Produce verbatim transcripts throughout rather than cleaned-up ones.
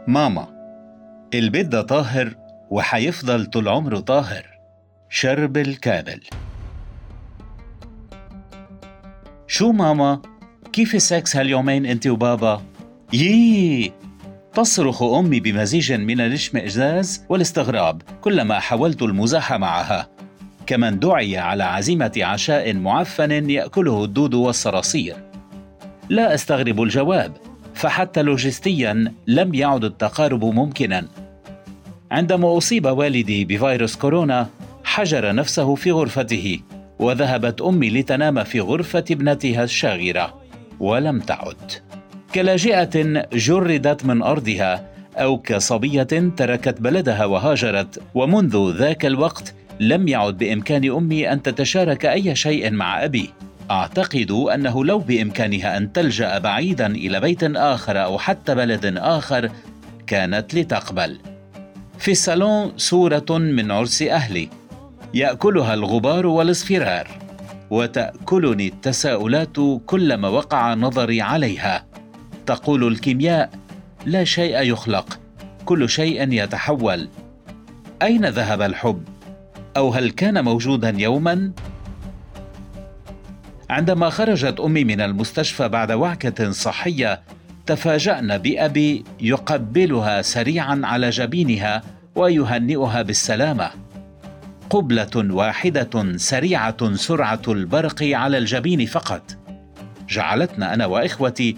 ماما، البيت ده طاهر وحيفضل طول عمره طاهر. شربل كامل. شو ماما؟ كيف السكس هاليومين انت وبابا؟ يي تصرخ أمي بمزيج من الاشمئزاز والاستغراب كلما حاولت المزاح معها. كمن دعي على عزيمة عشاء معفن يأكله الدود والصراصير. لا أستغرب الجواب، فحتى لوجستيا لم يعد التقارب ممكنا. عندما أصيب والدي بفيروس كورونا حجر نفسه في غرفته، وذهبت أمي لتنام في غرفة ابنتها الشاغرة، ولم تعد. كلاجئة جردت من أرضها، أو كصبية تركت بلدها وهاجرت، ومنذ ذاك الوقت لم يعد بإمكان أمي أن تتشارك أي شيء مع أبي. أعتقد أنه لو بإمكانها أن تلجأ بعيدا إلى بيت آخر أو حتى بلد آخر كانت لتقبل. في الصالون صورة من عرس أهلي، يأكلها الغبار والاصفرار، وتأكلني التساؤلات كلما وقع نظري عليها. تقول الكيمياء: لا شيء يخلق، كل شيء يتحول. أين ذهب الحب؟ أو هل كان موجودا يوما؟ عندما خرجت أمي من المستشفى بعد وعكة صحية تفاجأنا بأبي يقبلها سريعا على جبينها ويهنئها بالسلامة. قبلة واحدة سريعة سرعة البرق على الجبين فقط جعلتنا أنا وإخوتي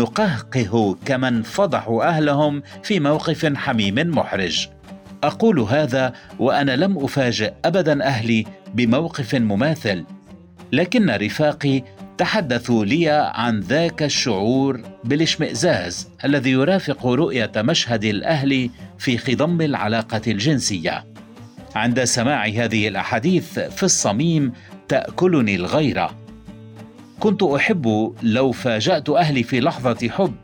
نقهقه كمن فضحوا أهلهم في موقف حميم محرج. أقول هذا وأنا لم أفاجئ أبدا أهلي بموقف مماثل، لكن رفاقي تحدثوا لي عن ذاك الشعور بالاشمئزاز الذي يرافق رؤية مشهد الأهل في خضم العلاقة الجنسية. عند سماع هذه الأحاديث في الصميم تأكلني الغيرة. كنت أحب لو فاجأت أهلي في لحظة حب،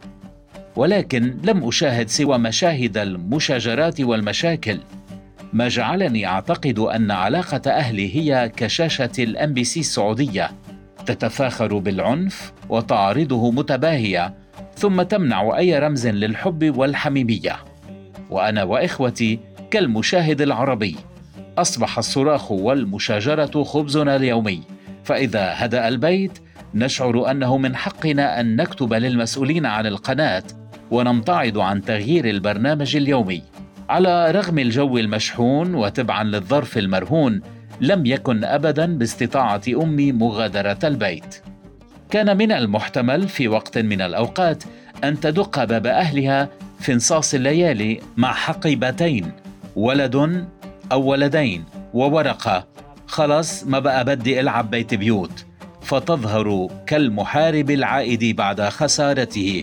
ولكن لم أشاهد سوى مشاهد المشاجرات والمشاكل، ما جعلني أعتقد أن علاقة أهلي هي كشاشة الأم بي سي السعودية، تتفاخر بالعنف وتعرضه متباهية، ثم تمنع أي رمز للحب والحميمية. وأنا وإخوتي كالمشاهد العربي، أصبح الصراخ والمشاجرة خبزنا اليومي، فإذا هدأ البيت نشعر أنه من حقنا أن نكتب للمسؤولين عن القناة ونمتعض عن تغيير البرنامج اليومي. على رغم الجو المشحون وتبعا للظرف المرهون، لم يكن أبدا باستطاعة أمي مغادرة البيت. كان من المحتمل في وقت من الأوقات أن تدق باب أهلها في انصاص الليالي مع حقيبتين، ولد أو ولدين وورقة: خلص ما بقى بدي ألعب بيت بيوت، فتظهر كالمحارب العائد بعد خسارته.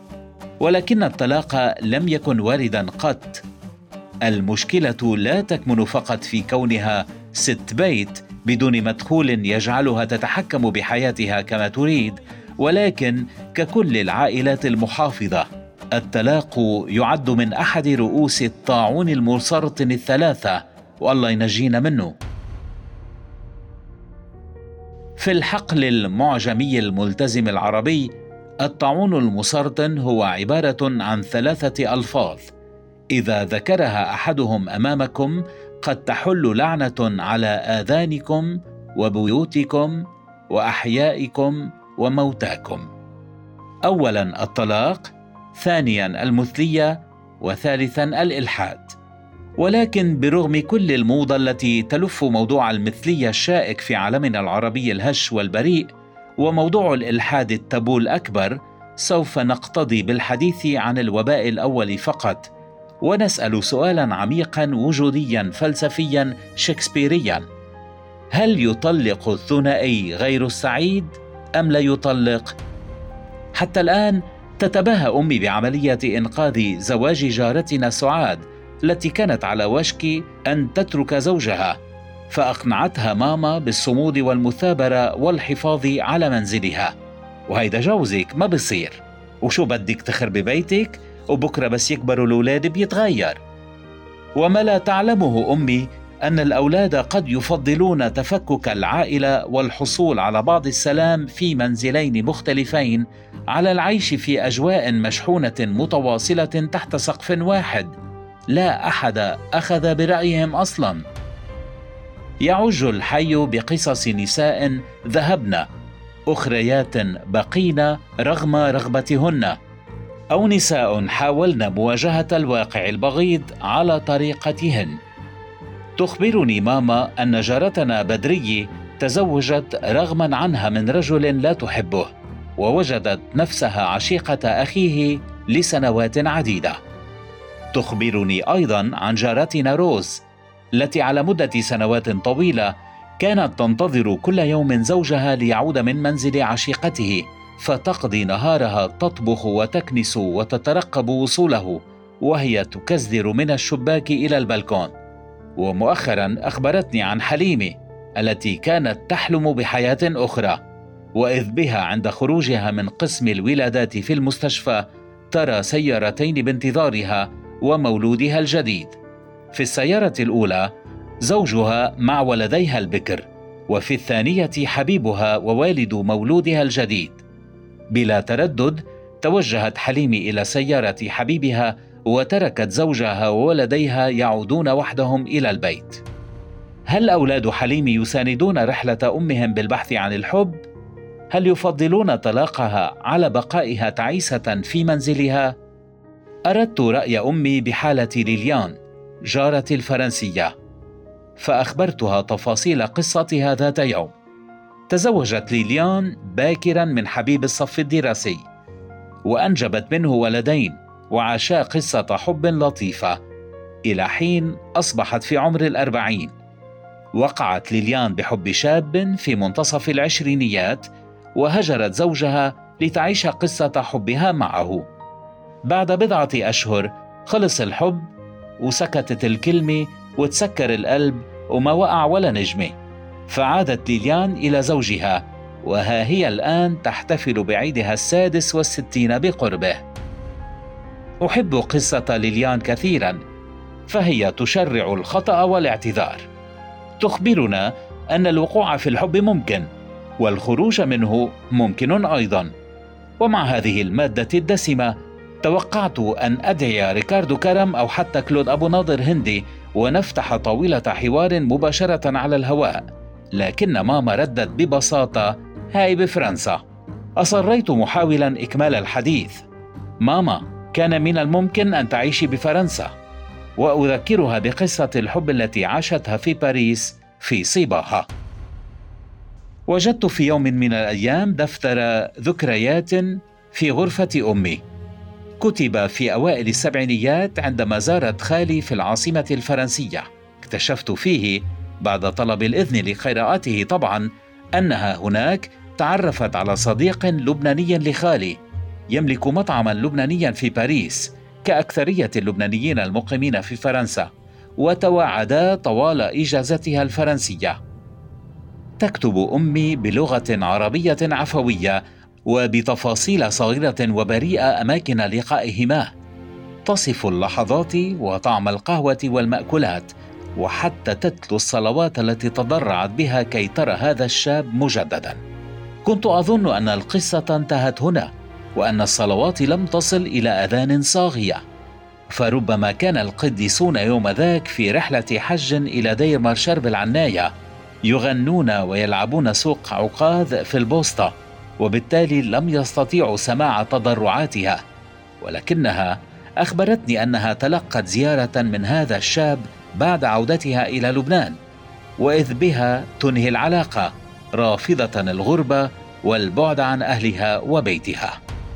ولكن الطلاق لم يكن واردا قط. المشكلة لا تكمن فقط في كونها ست بيت بدون مدخول يجعلها تتحكم بحياتها كما تريد، ولكن ككل العائلات المحافظة الطلاق يعد من أحد رؤوس الطاعون المسرطن الثلاثة، والله ينجينا منه. في الحقل المعجمي الملتزم العربي، الطاعون المسرطن هو عبارة عن ثلاثة ألفاظ إذا ذكرها أحدهم أمامكم قد تحل لعنة على آذانكم وبيوتكم وأحيائكم وموتاكم. أولا الطلاق، ثانيا المثلية، وثالثا الإلحاد. ولكن برغم كل الموضة التي تلف موضوع المثلية الشائك في عالمنا العربي الهش والبريء، وموضوع الإلحاد التابو الأكبر، سوف نقتضي بالحديث عن الوباء الأول فقط، ونسأل سؤالا عميقا وجوديا فلسفيا شكسبيريا: هل يطلق الثنائي غير السعيد أم لا يطلق؟ حتى الآن تتباهى أمي بعملية إنقاذ زواج جارتنا سعاد التي كانت على وشك أن تترك زوجها، فأقنعتها ماما بالصمود والمثابرة والحفاظ على منزلها. وهيدا جوزك ما بصير، وشو بدك تخربي بيتك، وبكرة بس يكبروا الأولاد بيتغير. وما لا تعلمه أمي أن الأولاد قد يفضلون تفكك العائلة والحصول على بعض السلام في منزلين مختلفين على العيش في أجواء مشحونة متواصلة تحت سقف واحد لا أحد أخذ برأيهم أصلاً. يعج الحي بقصص نساء ذهبن، أخريات بقين رغم رغبتهن، أو نساء حاولن مواجهة الواقع البغيض على طريقتهن. تخبرني ماما أن جارتنا بدري تزوجت رغما عنها من رجل لا تحبه، ووجدت نفسها عشيقة أخيه لسنوات عديدة. تخبرني أيضا عن جارتنا روز التي على مدة سنوات طويلة كانت تنتظر كل يوم زوجها ليعود من منزل عشيقته، فتقضي نهارها تطبخ وتكنس وتترقب وصوله وهي تكزدر من الشباك إلى البلكون. ومؤخرا أخبرتني عن حليمي التي كانت تحلم بحياة أخرى، وإذ بها عند خروجها من قسم الولادات في المستشفى ترى سيارتين بانتظارها ومولودها الجديد. في السيارة الأولى زوجها مع ولديها البكر، وفي الثانية حبيبها ووالد مولودها الجديد. بلا تردد توجهت حليمي إلى سيارة حبيبها وتركت زوجها وولديها يعودون وحدهم إلى البيت. هل أولاد حليمي يساندون رحلة أمهم بالبحث عن الحب؟ هل يفضلون طلاقها على بقائها تعيسة في منزلها؟ أردت رأي أمي بحالة ليليان جارتي الفرنسية، فأخبرتها تفاصيل قصتها ذات يوم. تزوجت ليليان باكرا من حبيب الصف الدراسي، وأنجبت منه ولدين، وعاشا قصة حب لطيفة إلى حين أصبحت في عمر الأربعين. وقعت ليليان بحب شاب في منتصف العشرينيات، وهجرت زوجها لتعيش قصة حبها معه. بعد بضعة أشهر خلص الحب وسكتت الكلمة وتسكر القلب وما وقع ولا نجمة، فعادت ليليان إلى زوجها، وها هي الآن تحتفل بعيدها السادس والستين بقربه. أحب قصة ليليان كثيرا، فهي تشرع الخطأ والاعتذار. تخبرنا أن الوقوع في الحب ممكن، والخروج منه ممكن أيضا. ومع هذه المادة الدسمة توقعت أن أدعي ريكاردو كرم أو حتى كلود أبو ناظر هندي ونفتح طاولة حوار مباشرة على الهواء، لكن ماما ردت ببساطة: هاي بفرنسا. أصريت محاولا إكمال الحديث: ماما، كان من الممكن أن تعيشي بفرنسا. وأذكرها بقصة الحب التي عاشتها في باريس في صباها. وجدت في يوم من الأيام دفتر ذكريات في غرفة أمي، كتب في أوائل السبعينيات عندما زارت خالي في العاصمة الفرنسية. اكتشفت فيه بعد طلب الإذن لقراءته طبعا أنها هناك تعرفت على صديق لبناني لخالي يملك مطعما لبنانيا في باريس كأكثرية اللبنانيين المقيمين في فرنسا، وتواعدا طوال إجازتها الفرنسية. تكتب أمي بلغة عربية عفوية وبتفاصيل صغيرة وبريئة أماكن لقائهما، تصف اللحظات وطعم القهوة والمأكولات، وحتى تتلو الصلوات التي تضرعت بها كي ترى هذا الشاب مجددا. كنت أظن أن القصة انتهت هنا، وأن الصلوات لم تصل إلى أذان صاغية، فربما كان القديسون يوم ذاك في رحلة حج إلى دير مارشار بالعناية يغنون ويلعبون سوق عكاظ في البوسطة، وبالتالي لم يستطيعوا سماع تضرعاتها. ولكنها أخبرتني أنها تلقت زيارة من هذا الشاب بعد عودتها إلى لبنان، وإذ بها تنهي العلاقة، رافضة الغربة والبعد عن أهلها وبيتها.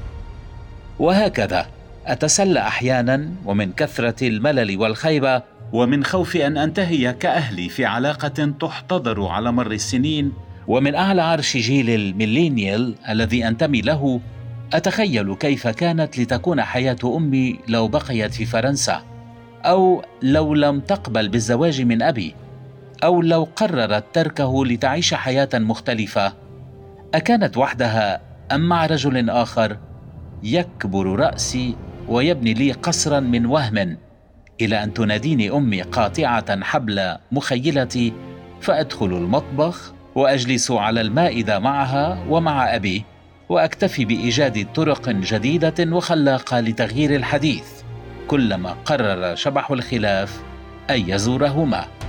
وهكذا أتسلى أحيانا، ومن كثرة الملل والخيبة ومن خوف أن أنتهي كأهلي في علاقة تحتضر على مر السنين، ومن أعلى عرش جيل الميلينيال الذي أنتمي له، أتخيل كيف كانت لتكون حياة أمي لو بقيت في فرنسا، أو لو لم تقبل بالزواج من أبي، أو لو قررت تركه لتعيش حياة مختلفة. أكانت وحدها أم مع رجل آخر؟ يكبر رأسي ويبني لي قصرا من وهم إلى أن تناديني أمي قاطعة حبل مخيلتي، فأدخل المطبخ وأجلس على المائدة معها ومع أبي، وأكتفي بإيجاد طرق جديدة وخلاقة لتغيير الحديث كلما قرر شبح الخلاف أن يزورهما.